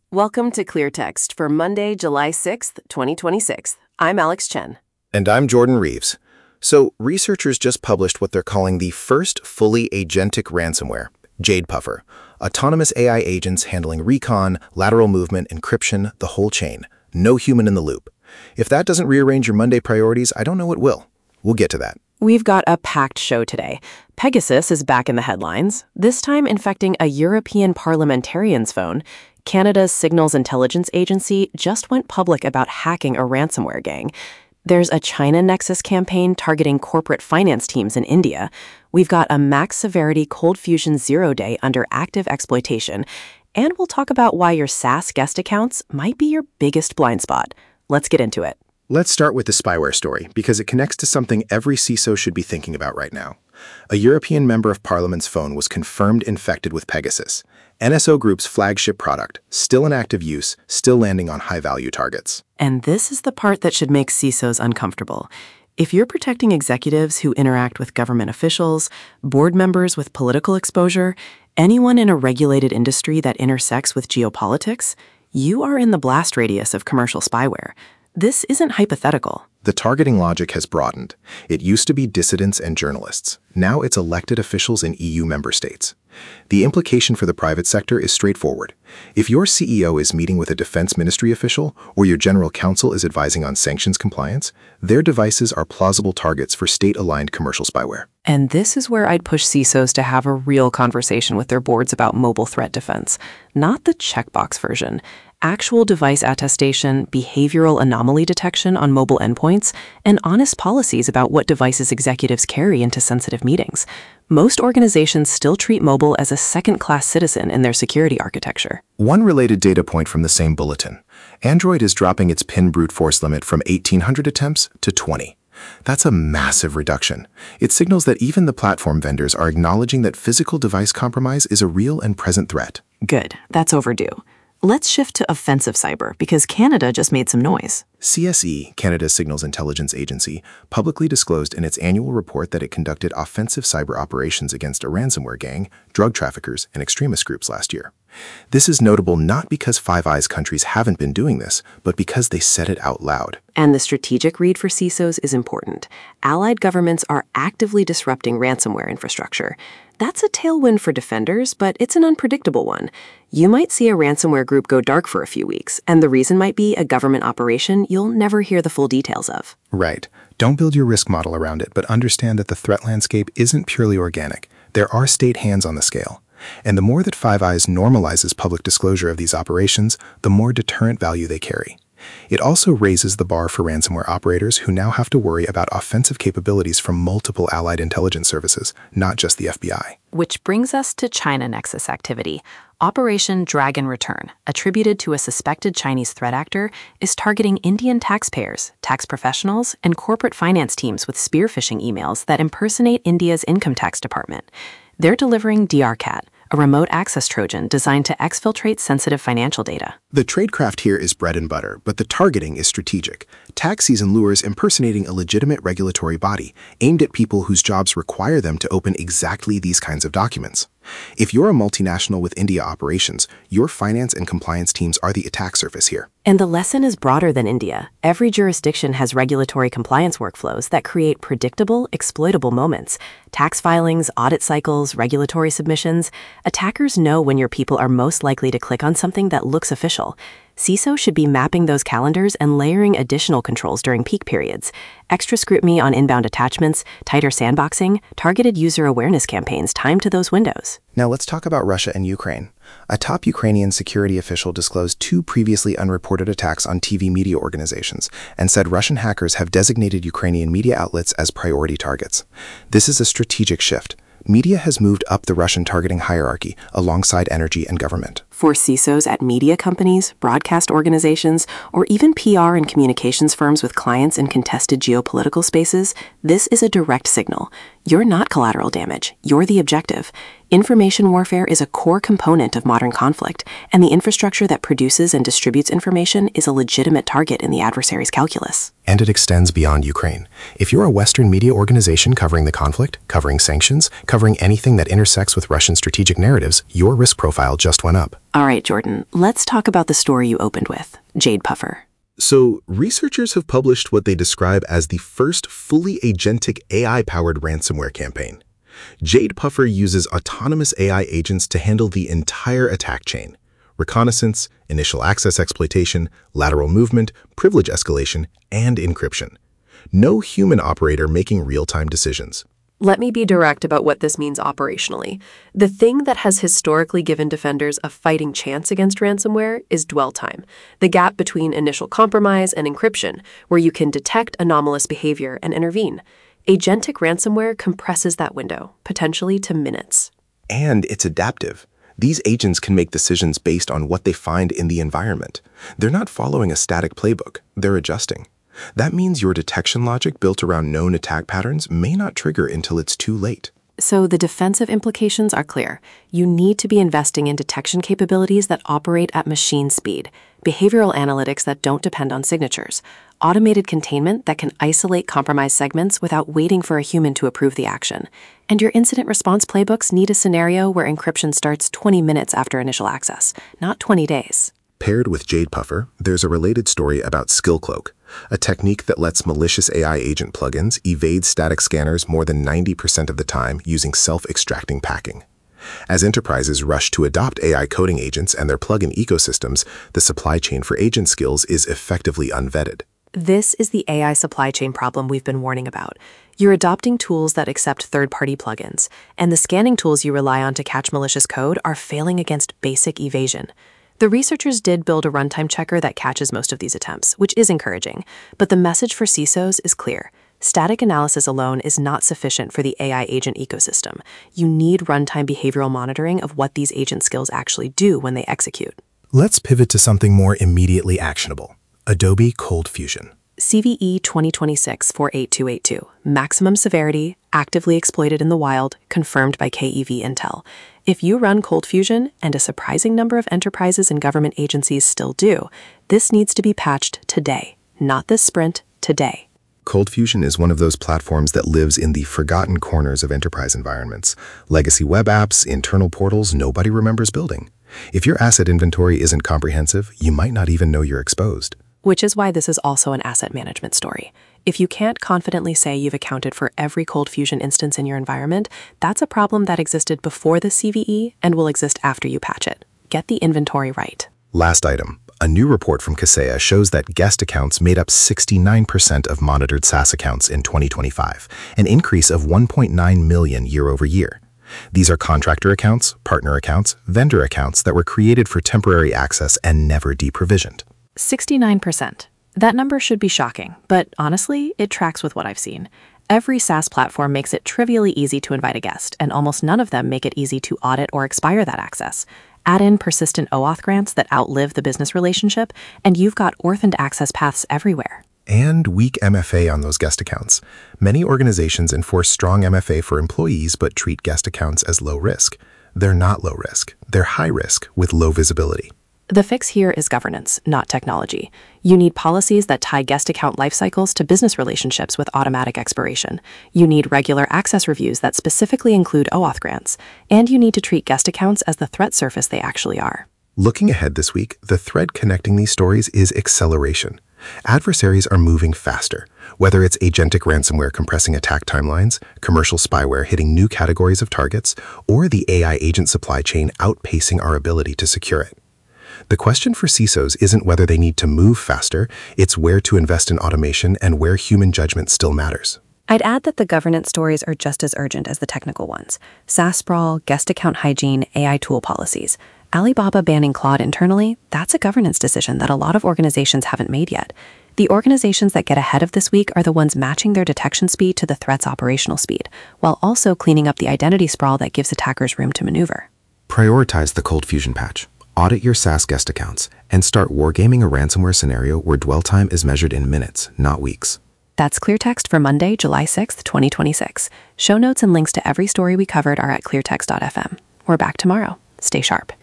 Welcome to Clear Text for Monday, July 6th, 2026. I'm Alex Chen. And I'm Jordan Reeves. So, researchers just published what they're calling the first fully agentic ransomware, Jade Puffer. Autonomous AI agents handling recon, lateral movement, encryption, the whole chain. No human in the loop. If that doesn't rearrange your Monday priorities, I don't know what will. We'll get to that. We've got a packed show today. Pegasus is back in the headlines, this time infecting a European parliamentarian's phone. Canada's Signals Intelligence Agency just went public about hacking a ransomware gang. There's a China Nexus campaign targeting corporate finance teams in India. We've got a max severity Cold Fusion 0 day under active exploitation. And we'll talk about why your SaaS guest accounts might be your biggest blind spot. Let's get into it. Let's start with the spyware story, because it connects to something every CISO should be thinking about right now. A European member of Parliament's phone was confirmed infected with Pegasus, NSO Group's flagship product, still in active use, still landing on high-value targets. And this is the part that should make CISOs uncomfortable. If you're protecting executives who interact with government officials, board members with political exposure, anyone in a regulated industry that intersects with geopolitics, you are in the blast radius of commercial spyware. This isn't hypothetical. The targeting logic has broadened. It used to be dissidents and journalists. Now it's elected officials in EU member states. The implication for the private sector is straightforward. If your CEO is meeting with a defense ministry official or your general counsel is advising on sanctions compliance, their devices are plausible targets for state-aligned commercial spyware. And this is where I'd push CISOs to have a real conversation with their boards about mobile threat defense, not the checkbox version. Actual device attestation, behavioral anomaly detection on mobile endpoints, and honest policies about what devices executives carry into sensitive meetings. Most organizations still treat mobile as a second-class citizen in their security architecture. One related data point from the same bulletin. Android is dropping its PIN brute force limit from 1,800 attempts to 20. That's a massive reduction. It signals that even the platform vendors are acknowledging that physical device compromise is a real and present threat. Good. That's overdue. Let's shift to offensive cyber, because Canada just made some noise. CSE, Canada's Signals Intelligence Agency, publicly disclosed in its annual report that it conducted offensive cyber operations against a ransomware gang, drug traffickers, and extremist groups last year. This is notable not because Five Eyes countries haven't been doing this, but because they said it out loud. And the strategic read for CISOs is important. Allied governments are actively disrupting ransomware infrastructure. That's a tailwind for defenders, but it's an unpredictable one. You might see a ransomware group go dark for a few weeks, and the reason might be a government operation you'll never hear the full details of. Right. Don't build your risk model around it, but understand that the threat landscape isn't purely organic. There are state hands on the scale. And the more that Five Eyes normalizes public disclosure of these operations, the more deterrent value they carry. It also raises the bar for ransomware operators who now have to worry about offensive capabilities from multiple allied intelligence services, not just the FBI. Which brings us to China Nexus activity. Operation Dragon Return, attributed to a suspected Chinese threat actor, is targeting Indian taxpayers, tax professionals, and corporate finance teams with spear phishing emails that impersonate India's income tax department. They're delivering DRCAT, a remote access Trojan designed to exfiltrate sensitive financial data. The tradecraft here is bread and butter, but the targeting is strategic. Tax season lures impersonating a legitimate regulatory body, aimed at people whose jobs require them to open exactly these kinds of documents. If you're a multinational with India operations, your finance and compliance teams are the attack surface here. And the lesson is broader than India. Every jurisdiction has regulatory compliance workflows that create predictable, exploitable moments. Tax filings, audit cycles, regulatory submissions. Attackers know when your people are most likely to click on something that looks official. CISO should be mapping those calendars and layering additional controls during peak periods. Extra scrutiny on inbound attachments, tighter sandboxing, targeted user awareness campaigns timed to those windows. Now let's talk about Russia and Ukraine. A top Ukrainian security official disclosed 2 previously unreported attacks on TV media organizations and said Russian hackers have designated Ukrainian media outlets as priority targets. This is a strategic shift. Media has moved up the Russian targeting hierarchy alongside energy and government. For CISOs at media companies, broadcast organizations, or even PR and communications firms with clients in contested geopolitical spaces, this is a direct signal. You're not collateral damage. You're the objective. Information warfare is a core component of modern conflict, and the infrastructure that produces and distributes information is a legitimate target in the adversary's calculus. And it extends beyond Ukraine. If you're a Western media organization covering the conflict, covering sanctions, covering anything that intersects with Russian strategic narratives, your risk profile just went up. All right, Jordan, let's talk about the story you opened with, Jade Puffer. So, researchers have published what they describe as the first fully agentic AI-powered ransomware campaign. Jade Puffer uses autonomous AI agents to handle the entire attack chain: reconnaissance, initial access exploitation, lateral movement, privilege escalation, and encryption. No human operator making real-time decisions. Let me be direct about what this means operationally. The thing that has historically given defenders a fighting chance against ransomware is dwell time, the gap between initial compromise and encryption, where you can detect anomalous behavior and intervene. Agentic ransomware compresses that window, potentially to minutes. And it's adaptive. These agents can make decisions based on what they find in the environment. They're not following a static playbook, they're adjusting. That means your detection logic built around known attack patterns may not trigger until it's too late. So the defensive implications are clear. You need to be investing in detection capabilities that operate at machine speed, behavioral analytics that don't depend on signatures, automated containment that can isolate compromised segments without waiting for a human to approve the action. And your incident response playbooks need a scenario where encryption starts 20 minutes after initial access, not 20 days. Paired with Jade Puffer, there's a related story about SkillCloak, a technique that lets malicious AI agent plugins evade static scanners more than 90% of the time using self-extracting packing. As enterprises rush to adopt AI coding agents and their plugin ecosystems, the supply chain for agent skills is effectively unvetted. This is the AI supply chain problem we've been warning about. You're adopting tools that accept third-party plugins, and the scanning tools you rely on to catch malicious code are failing against basic evasion. The researchers did build a runtime checker that catches most of these attempts, which is encouraging, but the message for CISOs is clear. Static analysis alone is not sufficient for the AI agent ecosystem. You need runtime behavioral monitoring of what these agent skills actually do when they execute. Let's pivot to something more immediately actionable: Adobe Cold Fusion. CVE 2026-48282, maximum severity, actively exploited in the wild, confirmed by KEV Intel. If you run Cold Fusion, and a surprising number of enterprises and government agencies still do, this needs to be patched today. Not this sprint, today. Cold Fusion is one of those platforms that lives in the forgotten corners of enterprise environments. Legacy web apps, internal portals nobody remembers building. If your asset inventory isn't comprehensive, you might not even know you're exposed. Which is why this is also an asset management story. If you can't confidently say you've accounted for every Cold Fusion instance in your environment, that's a problem that existed before the CVE and will exist after you patch it. Get the inventory right. Last item. A new report from Kaseya shows that guest accounts made up 69% of monitored SaaS accounts in 2025, an increase of 1.9 million year over year. These are contractor accounts, partner accounts, vendor accounts that were created for temporary access and never deprovisioned. 69%. That number should be shocking, but honestly, it tracks with what I've seen. Every SaaS platform makes it trivially easy to invite a guest, and almost none of them make it easy to audit or expire that access. Add in persistent OAuth grants that outlive the business relationship, and you've got orphaned access paths everywhere. And weak MFA on those guest accounts. Many organizations enforce strong MFA for employees but treat guest accounts as low risk. They're not low risk. They're high risk with low visibility. The fix here is governance, not technology. You need policies that tie guest account life cycles to business relationships with automatic expiration. You need regular access reviews that specifically include OAuth grants. And you need to treat guest accounts as the threat surface they actually are. Looking ahead this week, the thread connecting these stories is acceleration. Adversaries are moving faster, whether it's agentic ransomware compressing attack timelines, commercial spyware hitting new categories of targets, or the AI agent supply chain outpacing our ability to secure it. The question for CISOs isn't whether they need to move faster, it's where to invest in automation and where human judgment still matters. I'd add that the governance stories are just as urgent as the technical ones. SaaS sprawl, guest account hygiene, AI tool policies. Alibaba banning Claude internally, that's a governance decision that a lot of organizations haven't made yet. The organizations that get ahead of this week are the ones matching their detection speed to the threat's operational speed, while also cleaning up the identity sprawl that gives attackers room to maneuver. Prioritize the Cold Fusion patch. Audit your SaaS guest accounts, and start wargaming a ransomware scenario where dwell time is measured in minutes, not weeks. That's Cleartext for Monday, July 6th, 2026. Show notes and links to every story we covered are at cleartext.fm. We're back tomorrow. Stay sharp.